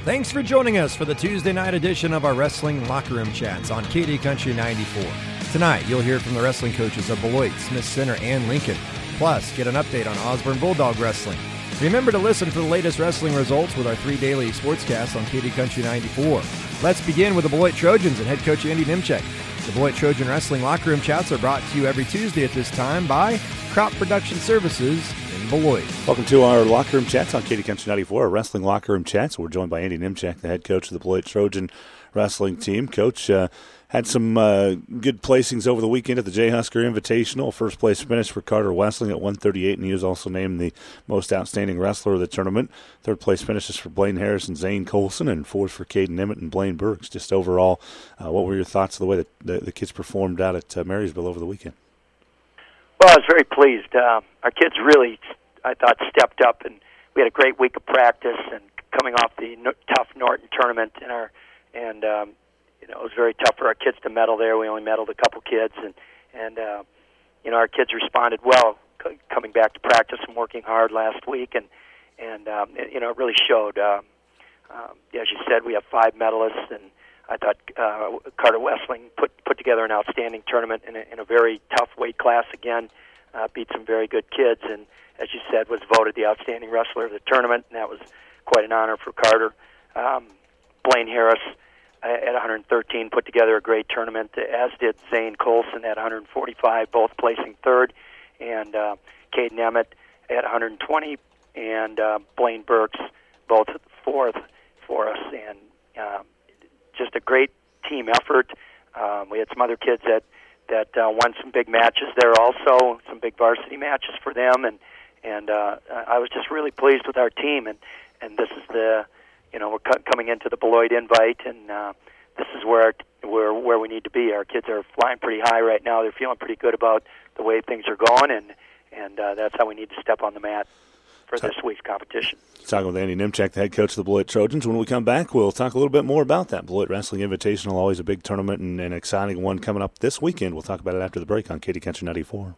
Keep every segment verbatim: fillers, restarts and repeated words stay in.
Thanks for joining us for the Tuesday night edition of our Wrestling Locker Room Chats on K D Country ninety-four. Tonight, you'll hear from the wrestling coaches of Beloit, Smith Center, and Lincoln. Plus, get an update on Osborne Bulldog Wrestling. Remember to listen for the latest wrestling results with our three daily sportscasts on K D Country ninety-four. Let's begin with the Beloit Trojans and head coach Andy Nimchek. The Beloit Trojan Wrestling Locker Room Chats are brought to you every Tuesday at this time by Crop Production Services in Beloit. Welcome to our Locker Room Chats on K D Country ninety-four, our Wrestling Locker Room Chats. We're joined by Andy Nimchek, the head coach of the Beloit Trojan Wrestling Team. Coach, uh, had some uh, good placings over the weekend at the Jay Husker Invitational. First place finish for Carter Wessling at one thirty-eight, and he was also named the most outstanding wrestler of the tournament. Third place finishes for Blaine Harris and Zane Colson, and fourth for Caden Emmett and Blaine Burks. Just overall, uh, what were your thoughts of the way that the, the kids performed out at uh, Marysville over the weekend? Well, I was very pleased. Uh, our kids really, I thought, stepped up, and we had a great week of practice and coming off the no- tough Norton tournament, and our and um, you know, it was very tough for our kids to medal there. We only medaled a couple kids, and and uh, you know, our kids responded well, c- coming back to practice and working hard last week, and and um, it, you know, it really showed. Um, um, as you said, we have five medalists, and I thought uh, Carter Wessling put put together an outstanding tournament in a, in a very tough weight class again. Uh, beat some very good kids, and as you said, was voted the outstanding wrestler of the tournament, and that was quite an honor for Carter. Um, Blaine Harris uh, at one thirteen put together a great tournament, as did Zane Colson at one forty-five, both placing third, and uh, Caden Emmett at one twenty, and uh, Blaine Burks both fourth for us, and um, just a great team effort. Um, we had some other kids that that uh, won some big matches there also, some big varsity matches for them, and and uh, I was just really pleased with our team, and and this is the, you know, we're cu- coming into the Beloit Invite, and uh, this is where our, where where we need to be. Our kids are flying pretty high right now. They're feeling pretty good about the way things are going, and and uh, that's how we need to step on the mat for this week's competition. Talking with Andy Nimchek, the head coach of the Beloit Trojans. When we come back, we'll talk a little bit more about that. Beloit Wrestling Invitational, always a big tournament and an exciting one coming up this weekend. We'll talk about it after the break on K D Country ninety-four.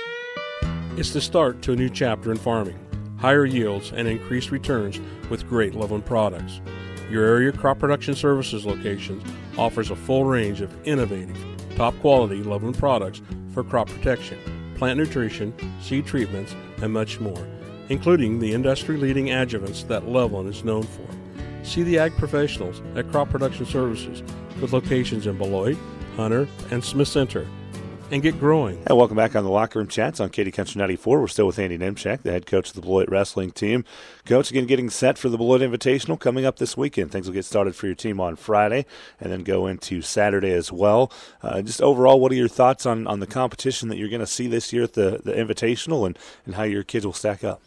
It's the start to a new chapter in farming. Higher yields and increased returns with great Loveland products. Your area crop production services locations offers a full range of innovative, top-quality Loveland products for crop protection, plant nutrition, seed treatments, and much more, including the industry-leading adjuvants that Loveland is known for. See the ag professionals at Crop Production Services with locations in Beloit, Hunter, and Smith Center. And get growing. And welcome back on the Locker Room Chats on K D Country ninety-four. We're still with Andy Nimchek, the head coach of the Beloit Wrestling Team. Coach, again, getting set for the Beloit Invitational coming up this weekend. Things will get started for your team on Friday and then go into Saturday as well. Uh, just overall, what are your thoughts on, on the competition that you're going to see this year at the, the Invitational, and, and how your kids will stack up?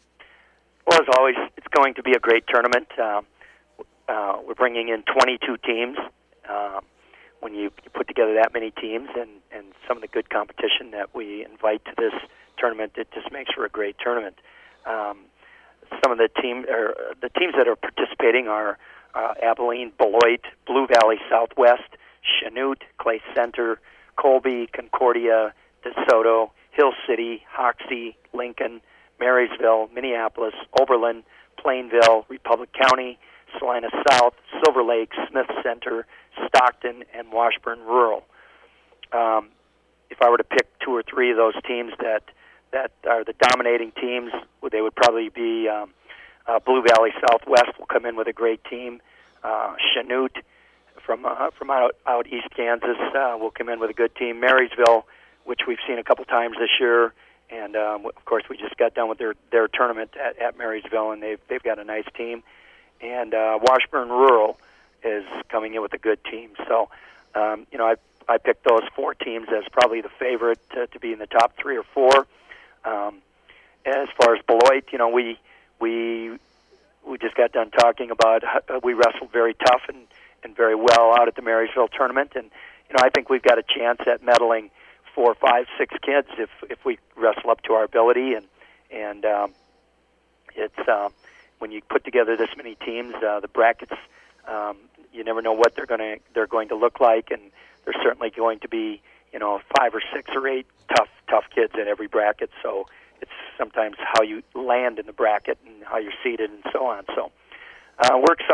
Well, as always, it's going to be a great tournament. Uh, uh, we're bringing in twenty-two teams. Uh, when you, you put together that many teams and, and some of the good competition that we invite to this tournament, it just makes for a great tournament. Um, some of the team or the teams that are participating are uh, Abilene, Beloit, Blue Valley Southwest, Chanute, Clay Center, Colby, Concordia, DeSoto, Hill City, Hoxie, Lincoln, Marysville, Minneapolis, Oberlin, Plainville, Republic County, Salina South, Silver Lake, Smith Center, Stockton, and Washburn Rural. Um, if I were to pick two or three of those teams that that are the dominating teams, they would probably be um, uh, Blue Valley Southwest will come in with a great team. Uh, Chanute from uh, from out, out East Kansas uh, will come in with a good team. Marysville, which we've seen a couple times this year, and um, of course we just got done with their, their tournament at, at Marysville, and they've they've got a nice team. And uh, Washburn Rural is coming in with a good team. So, um, you know, I I picked those four teams as probably the favorite to, to be in the top three or four. Um, as far as Beloit, you know, we we we just got done talking about how we wrestled very tough and, and very well out at the Marysville tournament, and you know, I think we've got a chance at medaling four, five, six kids if if we wrestle up to our ability, and and um, it's. Uh, When you put together this many teams, uh, the brackets, um, you never know what they're going to they're going to look like, and there's certainly going to be, you know, five or six or eight tough tough kids in every bracket. So it's sometimes how you land in the bracket and how you're seated and so on. So uh, we're excited.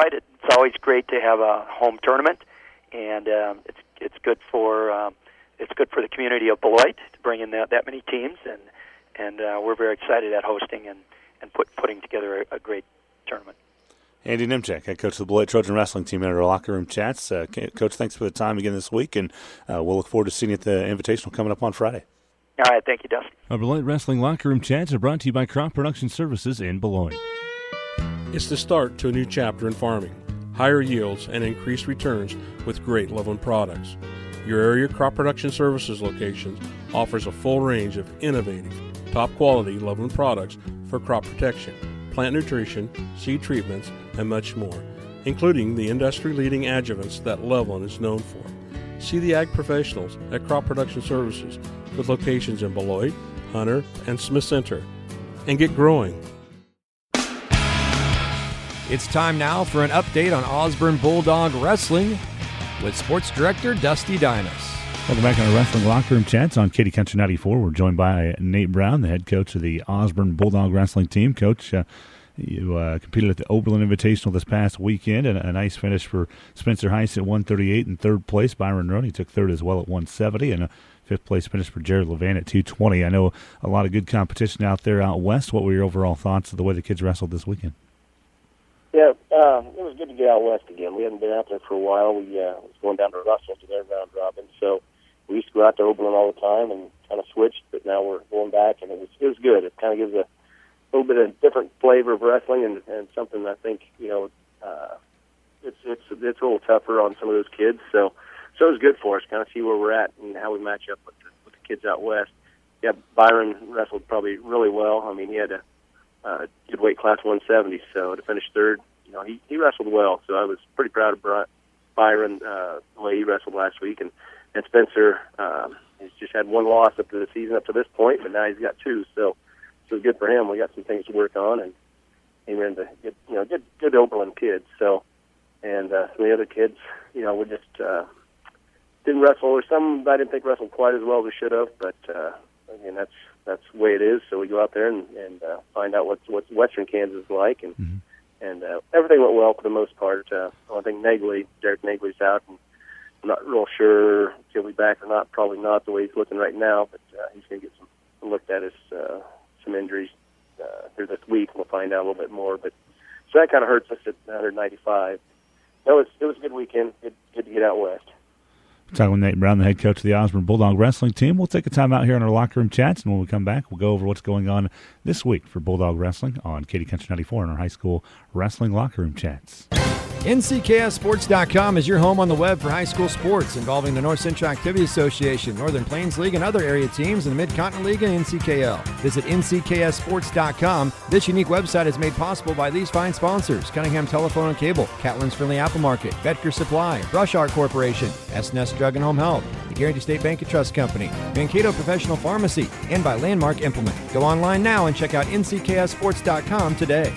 it's always great to have a home tournament, and um, it's it's good for um, it's good for the community of Beloit to bring in that, that many teams, and and uh, we're very excited at hosting and and put, putting together a, a great tournament. Andy Nimchak, head coach of the Beloit Trojan Wrestling Team, in our locker room chats. Uh, Coach, thanks for the time again this week, and uh, we'll look forward to seeing you at the Invitational coming up on Friday. All right, thank you, Dusty. Our Beloit Wrestling Locker Room Chats are brought to you by Crop Production Services in Beloit. It's the start to a new chapter in farming. Higher yields and increased returns with great Loveland products. Your area Crop Production Services locations offers a full range of innovative, top-quality Loveland products for crop protection, plant nutrition, seed treatments, and much more, including the industry-leading adjuvants that Loveland is known for. See the ag professionals at Crop Production Services with locations in Beloit, Hunter, and Smith Center. And get growing. It's time now for an update on Osborne Bulldog Wrestling with Sports Director Dusty Dinas. Welcome back on our Wrestling Locker Room Chats on Katy Country ninety-four. We're joined by Nate Brown, the head coach of the Osborne Bulldog Wrestling Team. Coach, uh, you uh, competed at the Oberlin Invitational this past weekend, and a nice finish for Spencer Heiss at one thirty-eight in third place. Byron Roney took third as well at one seventy, and a fifth place finish for Jared Levan at two twenty. I know a lot of good competition out there out west. What were your overall thoughts of the way the kids wrestled this weekend? Yeah, uh, it was good to get out west again. We hadn't been out there for a while. We uh, was going down to Russell to their round robin, so we used to go out to Oberlin all the time and kind of switched, but now we're going back, and it was it was good. It kind of gives a little bit of different flavor of wrestling, and, and something I think you know uh, it's it's it's a little tougher on some of those kids. So so it was good for us, kind of see where we're at and how we match up with the, with the kids out west. Yeah, Byron wrestled probably really well. I mean, he had a uh, good weight class one seventy, so to finish third, you know, he he wrestled well. So I was pretty proud of Bri- Byron uh, the way he wrestled last week, and. And Spencer, um, he's just had one loss up to the season up to this point, but now he's got two. So, so good for him. We got some things to work on, and he ran the good, you know, good, good Oberlin kids. So, and uh, some of the other kids, you know, we just uh, didn't wrestle. Or some I didn't think wrestled quite as well as we should have. But uh, again, that's that's the way it is. So we go out there and, and uh, find out what's what's Western Kansas is like, and mm-hmm. and uh, everything went well for the most part. Uh, I think Nagley, Derek Nagley's out. And, I'm not real sure if he'll be back or not. Probably not the way he's looking right now, but uh, he's going to get some looked at his uh, some injuries uh, here this week. We'll find out a little bit more. But so that kind of hurts us at one ninety-five. It was it was a good weekend. Good, good to get out west. Talking with Nate Brown, the head coach of the Osborne Bulldog Wrestling Team. We'll take a time out here in our locker room chats, and when we come back, we'll go over what's going on this week for Bulldog Wrestling on Katy Country ninety-four in our high school wrestling locker room chats. N C K S sports dot com is your home on the web for high school sports involving the North Central Activity Association, Northern Plains League, and other area teams in the Mid-Continent League and N C K L. Visit N C K S sports dot com. This unique website is made possible by these fine sponsors: Cunningham Telephone and Cable, Catlin's Friendly Apple Market, Betker Supply, Brush Art Corporation, S N S Drug and Home Health, the Guarantee State Bank and Trust Company, Mankato Professional Pharmacy, and by Landmark Implement. Go online now and check out N C K S sports dot com today.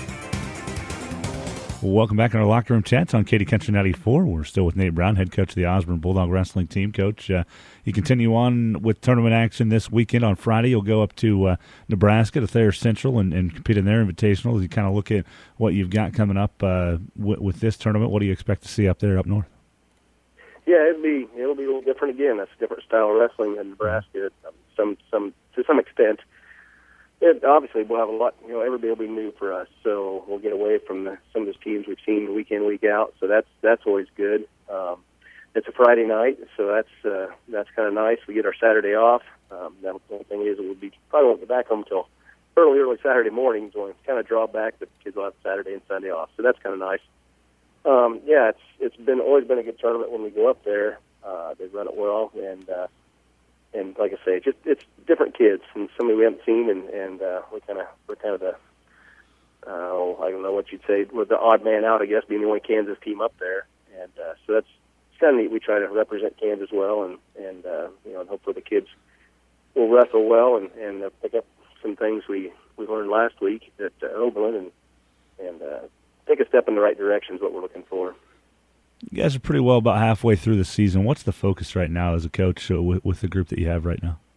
Well, welcome back in our locker room chats on Katy Country ninety-four. We're still with Nate Brown, head coach of the Osborne Bulldog Wrestling Team. Coach, uh, you continue on with tournament action this weekend. On Friday, you'll go up to uh, Nebraska to Thayer Central and, and compete in their invitational. As you kind of look at what you've got coming up uh, w- with this tournament, what do you expect to see up there up north? Yeah, it'll be it'll be a little different again. That's a different style of wrestling than Nebraska. Um, some some to some extent. It, obviously, we'll have a lot, you know, everybody will be new for us, so we'll get away from the, some of those teams we've seen week in, week out, so that's that's always good. Um, it's a Friday night, so that's uh, that's kind of nice. We get our Saturday off. Um, the only thing is, it will be probably won't get back home until early, early Saturday morning, so it's kind of draw back, but kids will have Saturday and Sunday off, so that's kind of nice. Um, yeah, it's it's been always been a good tournament when we go up there. Uh, they run it well, and uh, and like I say, just it's different kids and somebody we haven't seen, and and uh, we kind of we're kind of the uh, I don't know what you'd say, we're the odd man out, I guess, being the only Kansas team up there, and uh, so that's kind of neat. We try to represent Kansas well, and and uh, you know, and hopefully the kids will wrestle well and and uh, pick up some things we we learned last week at uh, Oberlin, and and uh, take a step in the right direction is what we're looking for. You guys are pretty well about halfway through the season. What's the focus right now as a coach uh, with, with the group that you have right now?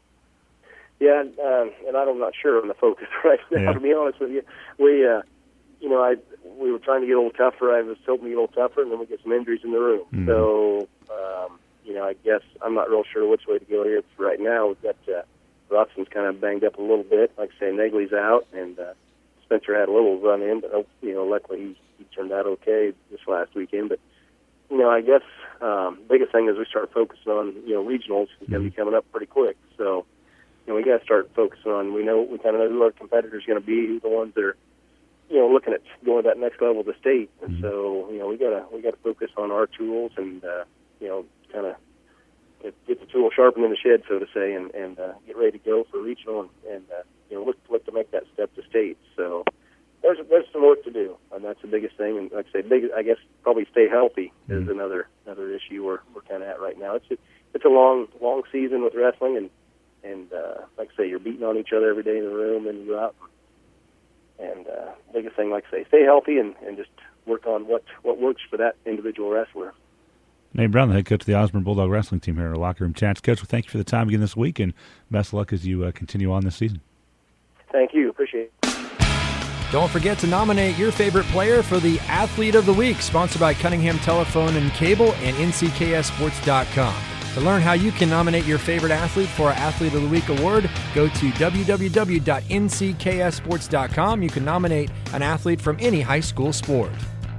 Yeah, um, and I'm not sure on the focus right now, yeah. to be honest with you. We, uh, you know, I we were trying to get a little tougher. I was hoping to get a little tougher, and then we get some injuries in the room. Mm-hmm. So, um, you know, I guess I'm not real sure which way to go here right now. We've got uh, Roxon's kind of banged up a little bit. Like I say, Negley's out, and uh, Spencer had a little run in, but, you know, luckily he, he turned out okay this last weekend. But, you know, I guess um, biggest thing is we start focusing on, you know, regionals is going to be coming up pretty quick. So, you know, we got to start focusing on, we know, we kind of know who our competitors are going to be, who the ones that are, you know, looking at going to that next level of the state. And so, you know, we got to, we got to focus on our tools and, uh, you know, kind of get, get the tool sharpened in the shed, so to say, and, and uh, get ready to go for regional and, and uh, you know, look, look to make that step to state. So there's, there's some work to do, and that's the biggest thing. And like I say, big, I guess probably stay healthy is another, another issue we're, we're kind of at right now. It's a, it's a long, long season with wrestling, and, and uh, like I say, you're beating on each other every day in the room, and you go out. And uh, biggest thing, like I say, stay healthy and, and just work on what, what works for that individual wrestler. Nate Brown, the head coach of the Osborne Bulldog Wrestling Team here at our Locker Room Chats. Coach, well, thank you for the time again this week, and best of luck as you uh, continue on this season. Thank you. Appreciate it. Don't forget to nominate your favorite player for the Athlete of the Week, sponsored by Cunningham Telephone and Cable and N C K S sports dot com. To learn how you can nominate your favorite athlete for our Athlete of the Week award, go to w w w dot n c k s sports dot com. You can nominate an athlete from any high school sport.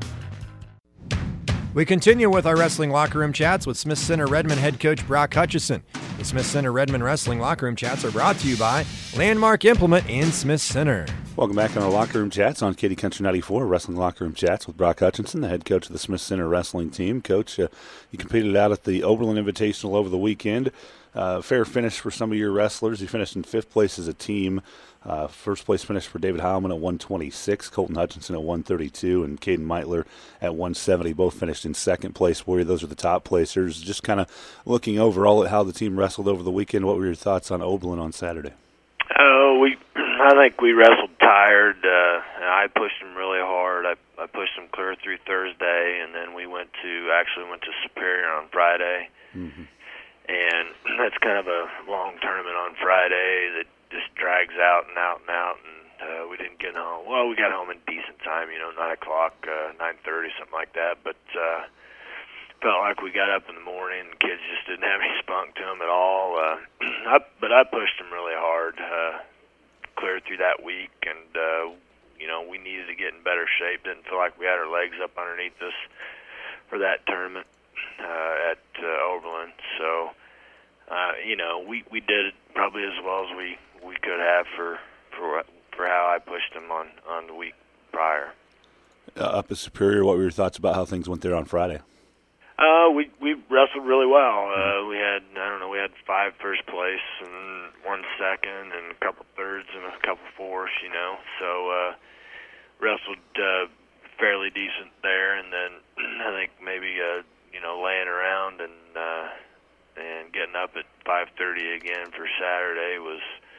We continue with our Wrestling Locker Room Chats with Smith Center Redmond head coach Brock Hutchison. The Smith Center Redmond Wrestling Locker Room Chats are brought to you by Landmark Implement in Smith Center. Welcome back on our Locker Room Chats on Katy Country ninety-four, Wrestling Locker Room Chats with Brock Hutchinson, the head coach of the Smith Center Wrestling Team. Coach, uh, you competed out at the Oberlin Invitational over the weekend. Uh, fair finish for some of your wrestlers. You finished in fifth place as a team. Uh, first place finish for David Heilman at one twenty-six, Colton Hutchinson at one thirty-two, and Caden Meitler at one seventy. Both finished in second place for you. Those are the top placers. Just kind of looking overall at how the team wrestled over the weekend, what were your thoughts on Oberlin on Saturday? Oh, we. I think we wrestled tired. Uh, I pushed them really hard. I, I pushed them clear through Thursday, and then we went to actually went to Superior on Friday. Mm-hmm. And that's kind of a long tournament on Friday that just drags out and out and out, and uh, we didn't get home. Well, we got home in decent time, you know, nine o'clock, uh, nine thirty, something like that. But uh, felt like we got up in the morning, and kids just didn't have any spunk to them at all. Uh, I, but I pushed them really hard, uh, cleared through that week, and uh, you know, we needed to get in better shape. Didn't feel like we had our legs up underneath us for that tournament uh, at uh, Oberlin. So, uh, you know, we, we did it probably as well as we, we could have for for for how I pushed them on, on the week prior. Uh, up at Superior, what were your thoughts about how things went there on Friday? Uh, we we wrestled really well. Uh, we had I don't know we had five first place and one second and a couple thirds and a couple fourths, you know. So uh, wrestled uh, fairly decent there, and then I think maybe uh, you know laying around and uh, and getting up at five thirty again for Saturday was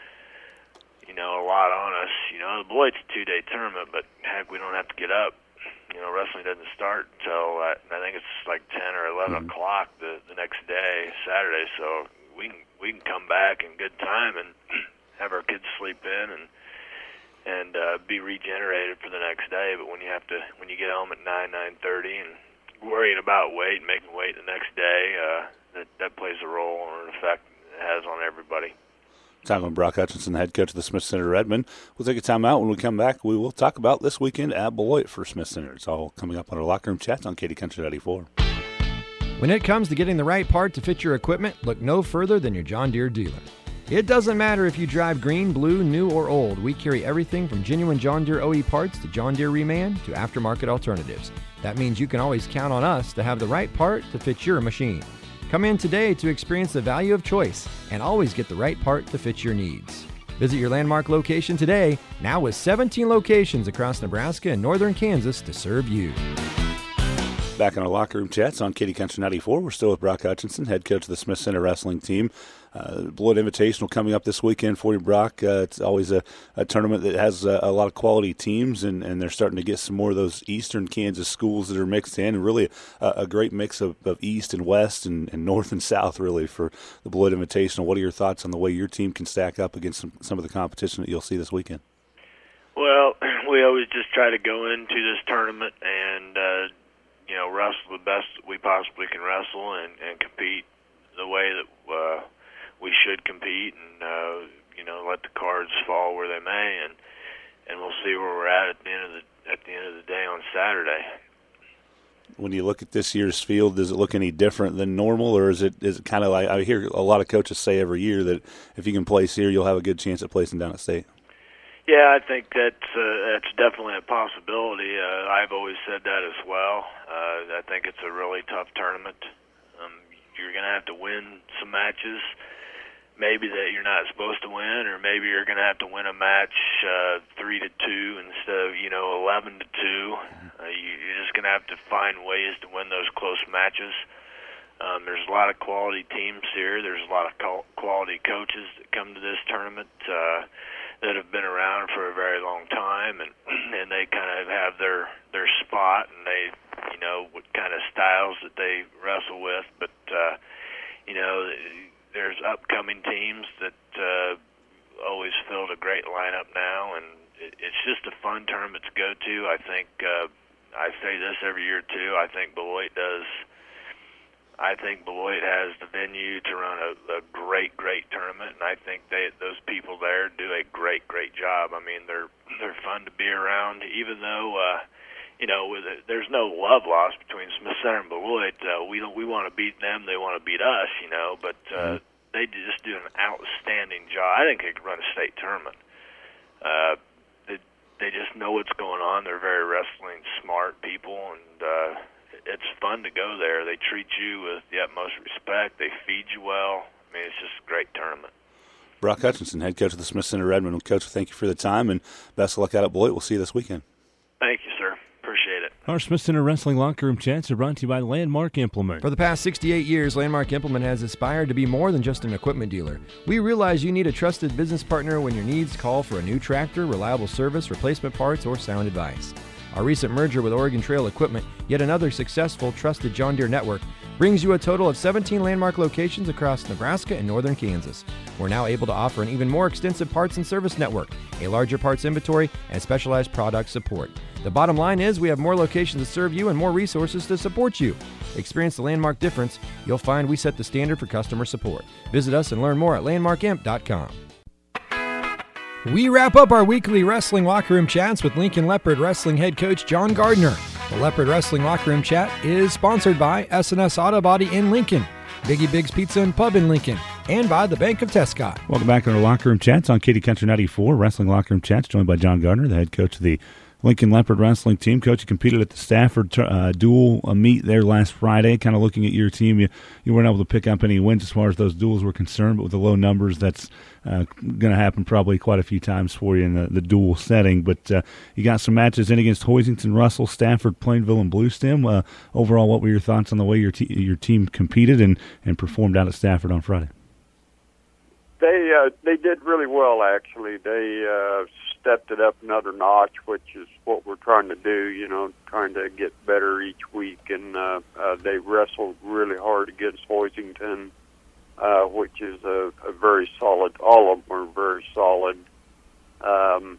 you know a lot on us. You know, the Beloit's a two day tournament, but heck, we don't have to get up. You know, wrestling doesn't start until uh, I think it's like ten or eleven mm-hmm. o'clock the the next day, Saturday. So we can we can come back in good time and have our kids sleep in and and uh, be regenerated for the next day. But when you have to when you get home at nine nine thirty and worrying about weight and making weight the next day, uh, that that plays a role or an effect it has on everybody. Talking with Brock Hutchinson, the head coach of the Smith Center Redmond. We'll take a time out. When we come back, we will talk about this weekend at Beloit for Smith Center. It's all coming up on our Locker Room Chats on Katy Country ninety-four. When it comes to getting the right part to fit your equipment, look no further than your John Deere dealer. It doesn't matter if you drive green, blue, new, or old. We carry everything from genuine John Deere O E parts to John Deere Reman to aftermarket alternatives. That means you can always count on us to have the right part to fit your machine. Come in today to experience the value of choice and always get the right part to fit your needs. Visit your Landmark location today, now with seventeen locations across Nebraska and northern Kansas to serve you. Back on our Locker Room Chats on Katy Country ninety-four. We're still with Brock Hutchinson, head coach of the Smith Center Wrestling Team. Uh, Beloit Invitational coming up this weekend for you, Brock. Uh, it's always a, a tournament that has a, a lot of quality teams, and, and they're starting to get some more of those eastern Kansas schools that are mixed in, and really a, a great mix of, of east and west and, and north and south, really, for the Beloit Invitational. What are your thoughts on the way your team can stack up against some, some of the competition that you'll see this weekend? Well, we always just try to go into this tournament and, uh, you know, wrestle the best we possibly can wrestle and, and compete the way that uh, we should compete, and uh, you know, let the cards fall where they may, and and we'll see where we're at at the end of the at the end of the day on Saturday. When you look at this year's field, does it look any different than normal, or is it is it kind of like, I hear a lot of coaches say every year that if you can place here, you'll have a good chance at placing down at state? Yeah, I think that's uh, that's definitely a possibility. Uh, I've always said that as well. Uh, I think it's a really tough tournament. Um, you're going to have to win some matches, maybe that you're not supposed to win, or maybe you're going to have to win a match uh, three to two instead of you know eleven to two. Uh, you, you're just going to have to find ways to win those close matches. Um, there's a lot of quality teams here. There's a lot of co- quality coaches that come to this tournament uh, that have been around for a very long time, and and they kind of have their their spot, and they you know what kind of styles that they wrestle with. But uh, you know, there's upcoming teams that uh, always filled a great lineup now, and it, it's just a fun tournament to go to. I think uh, I say this every year too. I think Beloit does. I think Beloit has the venue to run a, a great, great tournament, and I think they, those people there do a great, great job. I mean, they're they're fun to be around, even though uh, you know with a, there's no love lost between Smith Center and Beloit. Uh, we don't we want to beat them, they want to beat us, you know. But uh, mm-hmm. they just do an outstanding job. I think they could run a state tournament. Uh, they they just know what's going on. They're very wrestling smart people, and uh, it's fun to go there. They treat you with the utmost respect. They feed you well. I mean, it's just a great tournament. Brock Hutchinson, head coach of the Smith Center Redmond. Coach, thank you for the time, and best of luck out at Beloit. We'll see you this weekend. Thank you, sir. Appreciate it. Our Smith Center Wrestling Locker Room Chats are brought to you by Landmark Implement. For the past sixty-eight years, Landmark Implement has aspired to be more than just an equipment dealer. We realize you need a trusted business partner when your needs call for a new tractor, reliable service, replacement parts, or sound advice. Our recent merger with Oregon Trail Equipment, yet another successful, trusted John Deere network, brings you a total of seventeen Landmark locations across Nebraska and northern Kansas. We're now able to offer an even more extensive parts and service network, a larger parts inventory, and specialized product support. The bottom line is we have more locations to serve you and more resources to support you. Experience the Landmark difference. You'll find we set the standard for customer support. Visit us and learn more at landmark imp dot com. We wrap up our weekly Wrestling Locker Room Chats with Lincoln Leopard Wrestling head coach John Gardner. The Leopard Wrestling Locker Room Chat is sponsored by S and S Auto Body in Lincoln, Biggie Biggs Pizza and Pub in Lincoln, and by the Bank of Tescott. Welcome back to our Locker Room Chats on Katy Country ninety-four. Wrestling Locker Room Chats joined by John Gardner, the head coach of the Lincoln Leopard Wrestling team. Coach, you competed at the Stafford uh, dual uh, meet there last Friday. Kind of looking at your team, you, you weren't able to pick up any wins as far as those duels were concerned, but with the low numbers, that's uh, going to happen probably quite a few times for you in the, the dual setting. But uh, you got some matches in against Hoisington, Russell, Stafford, Plainville, and Bluestem. Uh, overall, what were your thoughts on the way your, te- your team competed and, and performed out at Stafford on Friday? They uh, they did really well, actually. They uh, stepped it up another notch, which is what we're trying to do, you know, trying to get better each week. And uh, uh, they wrestled really hard against Hoisington, uh, which is a, a very solid, all of them were very solid. Um,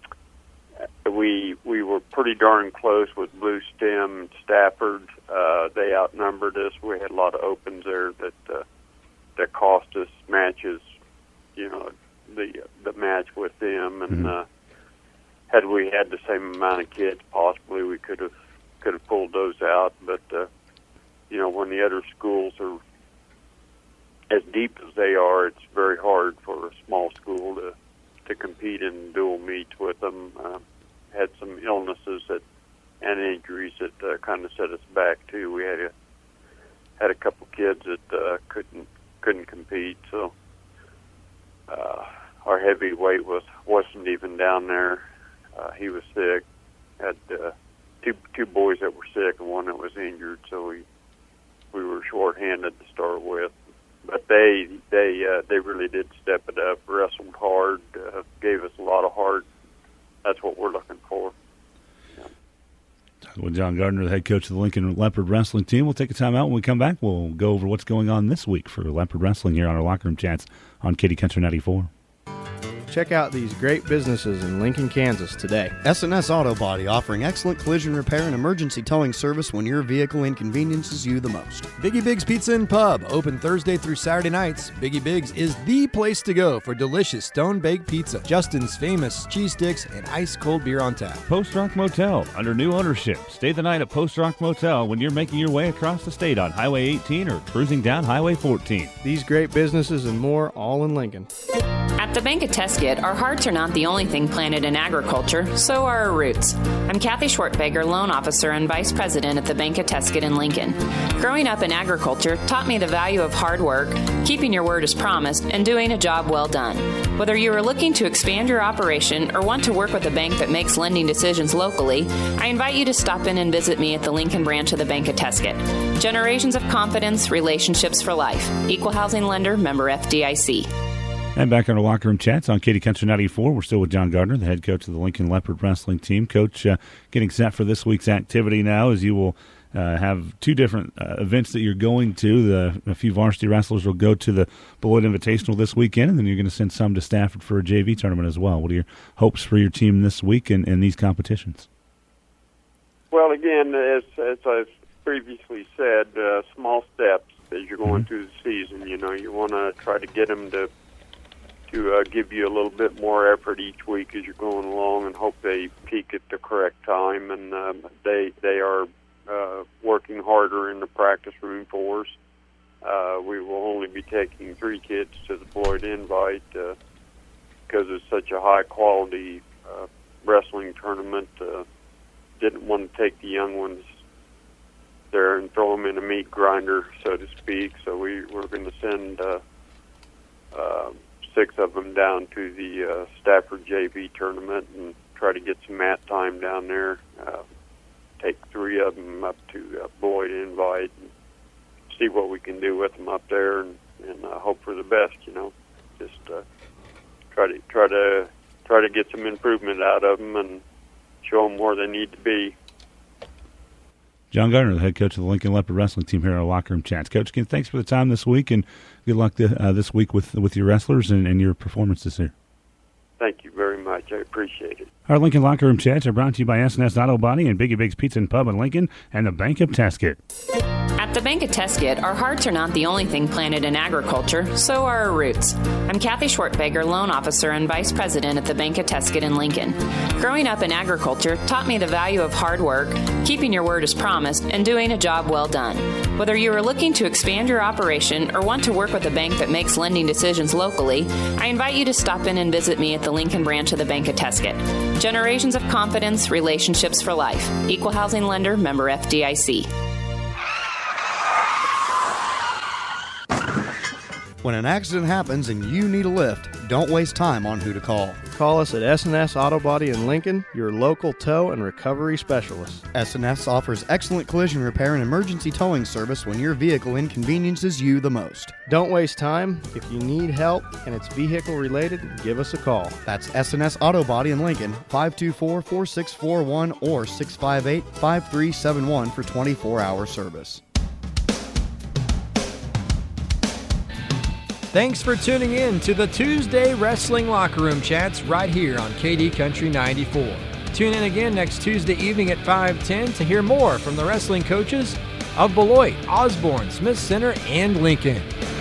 we we were pretty darn close with Bluestem and Stafford. Uh, they outnumbered us. We had a lot of opens there that uh, that cost us matches. You know, the the match with them, and mm-hmm. uh, had we had the same amount of kids, possibly we could have could have pulled those out. But uh, you know, when the other schools are as deep as they are, it's very hard for a small school to to compete in dual meets with them. Uh, had some illnesses that and injuries that uh, kind of set us back too. We had a had a couple kids that uh, couldn't couldn't compete, so. Uh, our heavyweight was wasn't even down there. Uh, he was sick. Had uh, two two boys that were sick and one that was injured, so we we were short-handed to start with. But they they uh, they really did step it up. Wrestled hard, uh, gave us a lot of heart. That's what we're looking for. Talking with John Gardner, the head coach of the Lincoln Leopard Wrestling team. We'll take a time out. When we come back, we'll go over what's going on this week for Leopard Wrestling here on our Locker Room Chats on Katy Country ninety-four. Check out these great businesses in Lincoln, Kansas today. S and S Auto Body, offering excellent collision repair and emergency towing service when your vehicle inconveniences you the most. Biggie Big's Pizza and Pub, open Thursday through Saturday nights. Biggie Big's is the place to go for delicious stone-baked pizza, Justin's famous cheese sticks, and ice-cold beer on tap. Post Rock Motel, under new ownership. Stay the night at Post Rock Motel when you're making your way across the state on Highway eighteen or cruising down Highway fourteen. These great businesses and more, all in Lincoln. At the Bank of Teskett, our hearts are not the only thing planted in agriculture, so are our roots. I'm Kathy Schwartbeger, Loan Officer and Vice President at the Bank of Teskett in Lincoln. Growing up in agriculture taught me the value of hard work, keeping your word as promised, and doing a job well done. Whether you are looking to expand your operation or want to work with a bank that makes lending decisions locally, I invite you to stop in and visit me at the Lincoln branch of the Bank of Teskett. Generations of confidence, relationships for life. Equal housing lender, member F D I C. And back on our Locker Room Chats on Katy Country ninety-four, we're still with John Gardner, the head coach of the Lincoln Leopard Wrestling Team. Coach, uh, getting set for this week's activity now, as you will uh, have two different uh, events that you're going to. The, a few varsity wrestlers will go to the Beloit Invitational this weekend, and then you're going to send some to Stafford for a J V tournament as well. What are your hopes for your team this week and in these competitions? Well, again, as, as I've previously said, uh, small steps as you're going Mm-hmm. through the season. You know, you want to try to get them to to uh, give you a little bit more effort each week as you're going along, and hope they peak at the correct time. And um, they they are uh, working harder in the practice room for us. Uh, we will only be taking three kids to the Beloit Invite uh, because it's such a high quality uh, wrestling tournament. Uh, didn't want to take the young ones there and throw them in a meat grinder, so to speak. So we we're going to send Uh, uh, six of them down to the uh, Stafford J V tournament and try to get some mat time down there. Uh, take three of them up to uh, Beloit Invite and see what we can do with them up there, and, and uh, hope for the best. You know, just uh, try to try to try to get some improvement out of them and show them where they need to be. John Gardner, the head coach of the Lincoln Leopard Wrestling Team here at our Locker Room Chats. Coach, again, thanks for the time this week, and good luck to, uh, this week with with your wrestlers and, and your performances here. Thank you very much. I appreciate it. Our Lincoln Locker Room Chats are brought to you by S and S Auto Body and Biggie Big's Pizza and Pub in Lincoln and the Bank of Teskett. At the Bank of Teskett, our hearts are not the only thing planted in agriculture, so are our roots. I'm Kathy Schwartbeger, Loan Officer and Vice President at the Bank of Teskett in Lincoln. Growing up in agriculture taught me the value of hard work, keeping your word as promised, and doing a job well done. Whether you are looking to expand your operation or want to work with a bank that makes lending decisions locally, I invite you to stop in and visit me at the Lincoln branch of the Bank of Teskett. Generations of confidence, relationships for life. Equal housing lender, member F D I C. When an accident happens and you need a lift, don't waste time on who to call. Call us at S and S Auto Body in Lincoln, your local tow and recovery specialist. S and S offers excellent collision repair and emergency towing service when your vehicle inconveniences you the most. Don't waste time. If you need help and it's vehicle related, give us a call. That's S and S Auto Body in Lincoln, five two four, four six four one or six five eight, five three seven one for twenty-four hour service. Thanks for tuning in to the Tuesday Wrestling Locker Room Chats right here on K D Country ninety-four. Tune in again next Tuesday evening at five ten to hear more from the wrestling coaches of Beloit, Osborne, Smith Center, and Lincoln.